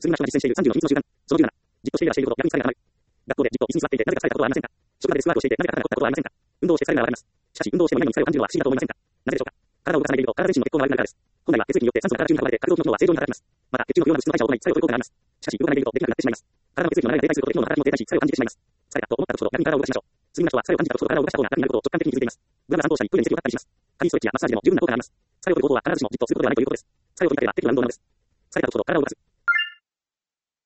次の人が実践している30の秘密の習慣。その17、じっとしていればしているほど役に立たない学校でじっと椅子に座っていて、なぜか疲れたことはありませんか？職場でスクワットをしていて、なぜか肩が凝ったことはありませんか？運動をして疲れるのはわかります。しかし、運動をしても何に疲れを感じるのは不思議だと思いませんか？なぜでしょうか？体を動かさないでいると、体自身の血行が悪くなるからです。本来は血液によって酸素が体中に運ばれて、活動機能は正常に働きます。また、血中の不要な物質の代謝を行い、疲れを取ることがあります。しかし、動かないでいるとできなくなってしまいます。体の血液の流れが停滞すると、機能が働きも停滞し、疲れを感じてしまいます。疲れたと思った時ほど逆に体を動かしましょう。次の人は疲れを感じた時ほど体を動かした方が楽になることを直感的に気づいています。無駄な散歩をしたり、トイレに席を立ったりします。軽いストレッチやマッサージでも十分な効果があります。疲れを取る方法は必ずしもじっとすることではないということです。疲れを取りたければ適度な運動なのです。疲れた時ほど体を動かす。